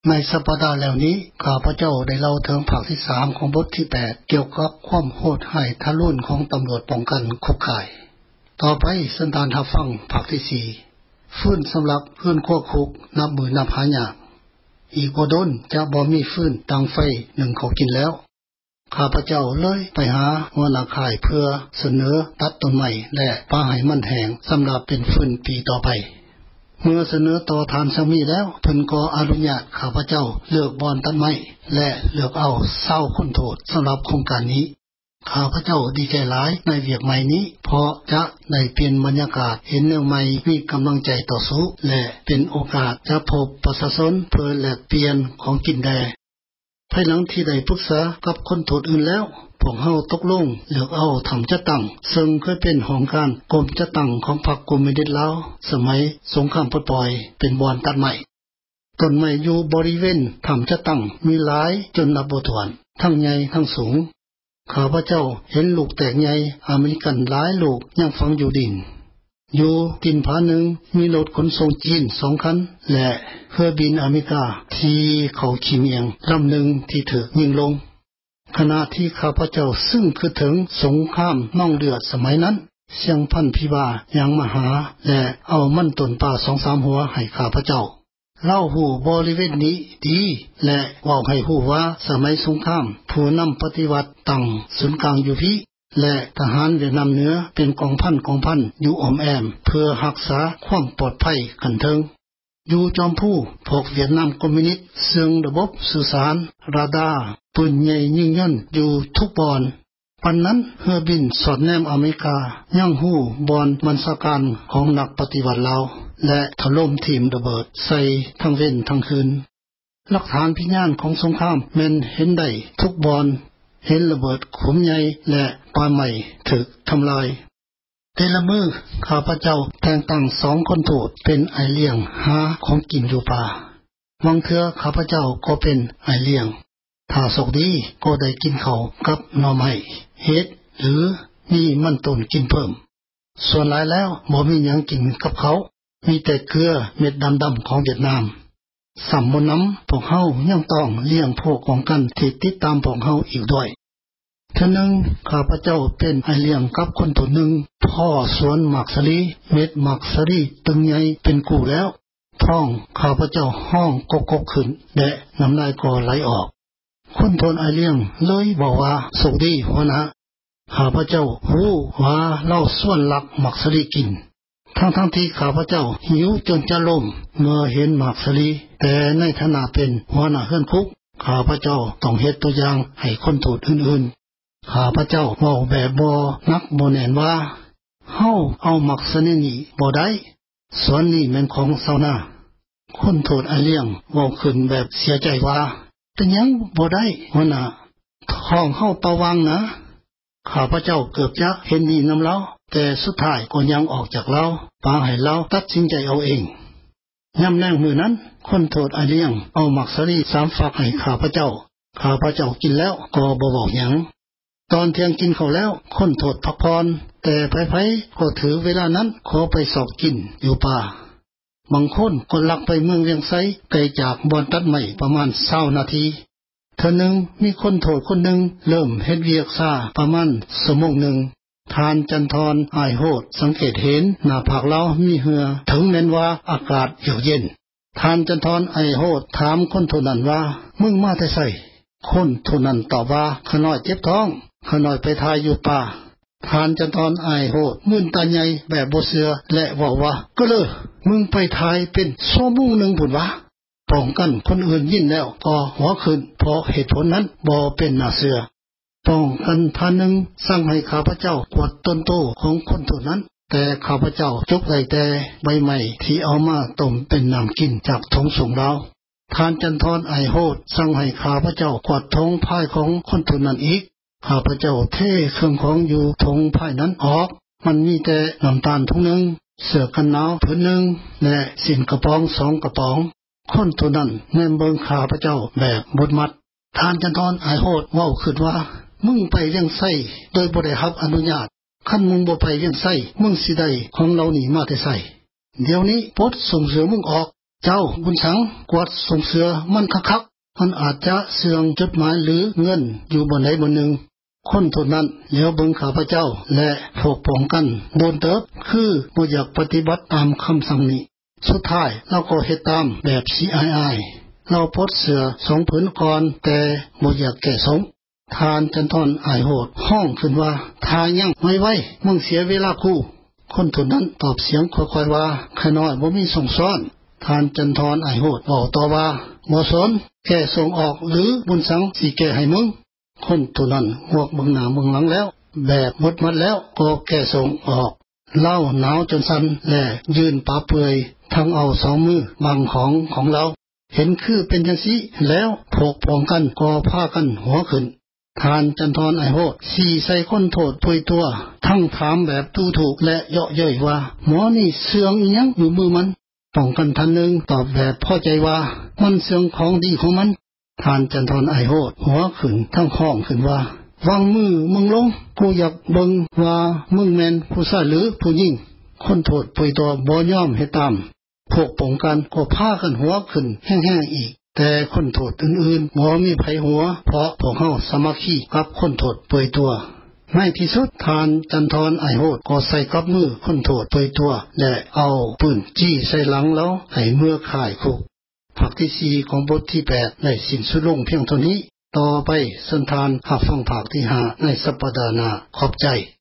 ในสัปดาห์แล้วนี้ข้าพเจ้าได้เล่าถึงภาคที่3ของบทที่8เกี่ยวกับความโหดร้ายทารุณของตำรวจป้องกันคุกคายต่อไปสันดานรับฟังภาคที่4ฟื้นสำหรับฟื้นควบคุกนับมือนับหายากอีกบ่ดนจะบ่มีฟื้นตังไฟหนึ่งเขากินแล้วข้าพเจ้าเลยไปหาหัวหน้าค่ายเพื่อเสนอตัดต้นไม้และป่าให้มันแห้งสำหรับเป็นฟื้นปีต่อไปเมื่อเสนอต่อทานสามีแล้วเพิ่นก็อนุญาตข้าพเจ้าเลือกบอนตัดไม้และเลือกเอา20คนโทษสำหรับโครงการนี้ข้าพเจ้าดีใจหลายในเวียกใหม่นี้เพราะจะได้เปลี่ยนบรรยากาศเห็นแนวใหม่มีกำลังใจต่อสู้และเป็นโอกาสจะพบประชาชนเพื่อแลกเปลี่ยนของกินได้ภายหลังที่ได้ปรึกษากับคนโทษอื่นแล้วพวกเฮาตกลงเลือกเอาทำจัดตั้งซึ่งเคยเป็นของการกรมจัดตั้งของพรรคคอมมิวนิสต์ลาวสมัยสงครามปลดปล่อยเป็นบ่อนตัดไม้ต้นไม้อยู่บริเวณทำจัดตั้งมีหลายจนนับบ่ถ้วนทั้งใหญ่ทั้งสูงข้าพเจ้าเห็นลูกแตกใหญ่อเมริกันหลายลูกยังฝังอยู่ดินอยู่ตินผาหนึ่งมีรถขนส่งจีน2คันและเครื่องบินอเมริกาที่เขาขีเมียงลำหนึ่งที่ถูกยิงลงขณะที่ข้าพเจ้าซึ่งคือถึงสงครามน่องเลือดสมัยนั้นเสียงพันพิบายังมาหาและเอามันต้นป่า 2-3 หัวให้ข้าพเจ้าเล่าหูบริเวณนี้ดีและเว้าให้หูว่าสมัยสงครามผู้นำปฏิวัติตั้งศูนย์กลางอยู่พี่และทหารเวียดนามเหนือเป็นกองพันอยู่อ้อมแอมเพื่อรักษาความปลอดภัยกันเทิงอยู่จอมผู้พวกเวียดนามคอมมิวนิสต์ซึ่งระบบสื่อสารราดาร์ปืนใหญ่ยิงย่นอยู่ทุกบอนปันนั้นเรือบินสอดแนมอเมริกายังหู้บอนบัญชาการของนักปฏิวัติลาวและถล่มทีมระเบิดใส่ทั้งเว้นทั้งคืนหลักฐานพิญญาณของสงครามแม่นเห็นได้ทุกบอนเห็นระเบิดขุมใหญ่และป่าไม้ถูกทำลายแต่ละมือข้าพเจ้าแต่งตั้ง2คนโทษเป็นไอเลี้ยงหาของกินอยู่ป่าบางเทื่อข้าพเจ้าก็เป็นไอเลี้ยงถ้าโชคดีก็ได้กินข้าวกับหน่อไม้เห็ดหรือมีมันต้นกินเพิ่มส่วนหลายแล้วบ่มีหยังกินกับเขามีแต่เกลือเม็ดดำๆของเวียดนามสัมมน้ำพวกเฮายังต้องเลี้ยงพวกของกันที่ติดตามพวกเฮาอีกด้วยเท่านึงข้าพเจ้าเป็นไอเลี้ยงกับคนตัวหนึ่งพ่อสวนหมากสลีเม็ดหมากสลีตึงใหญ่เป็นกูแล้วท้องข้าพเจ้าห้องกกขึ้นและน้ำลายก็ไหลออกคนทนไอเลี้ยงเลยบอกว่าโชคดีหัวหน้าข้าพเจ้าฮู้ว่าเล่าส่วนหลักหมากสลีกินทั้งที่ข้าพเจ้าหิวจนจะล้มเมื่อเห็นหมากสลีแต่ในฐานะเป็นหัวหน้าเฮือนคุกข้าพเจ้าต้องเฮ็ดตัวอย่างให้คนโทษอื่นๆข้าพเจ้าเว้าแบบบ่นักบ่แน่นว่าเฮาเอาหมากสลีนี้บ่ได้ส่วนนี้แม่นของเซาหน้าคนโทษไอเลี้ยงเว้าขึ้นแบบเสียใจว่าเป็นหยังบ่ได้หัวหน้าท้องเฮาประวังนะข้าพเจ้าเกือบจะเห็นดีนำเราแต่สุดท้ายก็ยังออกจากเราปาให้เราตัดสินใจเอาเองย่ำแรงมือนั้นคนโทษไอเลี้ยงเอาหมักสลี3ฝักให้ข้าพเจ้ากินแล้วก็บ่บอกหยังตอนเที่ยงกินข้าวแล้วคนโทษพักพรแต่ไผๆก็ถือเวลานั้นขอไปสอบกินอยู่ป่าบางคนก็ลักไปเมืองเวียงไสไกลจากบ่อนตัดไม้ประมาณ20นาทีเท่านึงมีคนโทษคนหนึ่งเริ่มเฮ็ดเวียกซ่าประมาณชั่วโมงหนึ่งทานจันทรอายโหดสังเกตเห็นหน้าผากเรามีเหือถึงแม้นว่าอากาศเย็นทานจันทรอายโหดถามคนโทษนั้นว่ามึงมาแต่ไสคนโทษนั้นตอบว่าข้าน้อยเจ็บท้องข้าน้อยไปทายอยู่ป่าทานจันทรอายโหดมึนตาใหญ่แบบบ่เชื่อและบอกว่าก็เลยมึงไปทายเป็นชั่วโมงนึงพุ่นวะป้องกันคนอื่นยินแล้วก็หัวขึ้นเพราะเหตุผลนั้นบ่เป็นน่าเชื่อป้องกันท่านหนึ่งสั่งให้ข้าพเจ้ากวดต้นโตของคนโทษนั้นแต่ข้าพเจ้าจกได้แต่ใบไม้ที่เอามาต้มเป็นน้ำกินจากทงส่งเราทานจันทรไอโหดสั่งให้ข้าพเจ้ากวดทงพายของคนโทษนั้นอีกข้าพเจ้าเทเครื่องของอยู่ทงพายนั้นออกมันมีแต่น้ำตาลถุงหนึ่งเสื้อกันหนาวผืนหนึ่งและสินกระป๋อง2กระป๋องคนโทษนั้นแนมเบิ่งข้าพเจ้าแบบบดมัดทานจันทรไอโหดเว้าขึ้นว่ามึงไปเวียงไสโดยบ่ได้รับอนุญาตคันมึงบ่ไปเวียงไสมึงสิได้ของเรานี่มาแต่ไสเดี๋ยวนี้ปลดส่งเสือมึงออกเจ้าบุญสังกวดส่งเสือมันคักๆมันอาจจะเสื่องจดหมายหรือเงินอยู่บนไหนบนหนึ่งคนทุนนั้นเหลียวเบิ่งข้าพเจ้าและพวกป้องกันโดนเติบคือบ่อยากปฏิบัติตามคำสั่งนี้สุดท้ายเราก็เฮ็ดตามแบบ CII เราปลดเสือ2ผืนก่อนแต่บ่อยากแก้สงทานจันทรอายโหดห้องขึ้นว่าทายังไว้มึงเสียเวลากูคนทุนนั้นตอบเสียงค่อยๆว่าข้าน้อยบ่มีส่งซ้อนทานจันทรอายโหดบอกต่อว่าบ่สนแก้ส่งออกหรือบุญสังสิแก้ให้มึงคนทุนนั้นหวกเบิ่งหน้าเบิ่งหลังแล้วแบบหมดแล้วก็แก้ส่งออกเล่าหนาวจนสั่นและยืนปาเปือยทั้งเอา2มือบังของเราเห็นคือเป็นจังซี่แล้วพวกพ้องกันก็พากันหัวขึ้นทานจันทรอายโหดสี่ใส่คนโทษปุยตัวทั้งถามแบบดูถูกและเยาะเย้ยว่าหมอนี่เสื่องอีหยังอยู่มือมันป้องกันท่านหนึ่งตอบแบบพอใจว่ามันเสื่องของดีของมันทานจันทรอายโหดหัวขึ้นทั้งห้องขึ้นว่าวางมือมึงลงกูอยากเบิ่งว่ามึงแม่นผู้ชายหรือผู้หญิงคนโทษปุยตัวบ่ยอมให้ตามพวกป้องกันก็พากันหัวขึ้นแห้งๆอีกแต่คนโทษอื่นๆบ่มีไผหัวเพราะพวกเฮาสามัคคีกับคนโทษเปยตัวในที่สุดทานจันทรอายโหดก็ใส่กับมือคนโทษเปยตัวและเอาปืนจี้ใส่หลังแล้วให้เมื่อข่ายคุกภาคที่4ของบทที่8ได้สิ้นสุดลงเพียงเท่านี้ต่อไปสันทานรับฟังภาคที่5ในสัปดาห์หน้าขอบใจ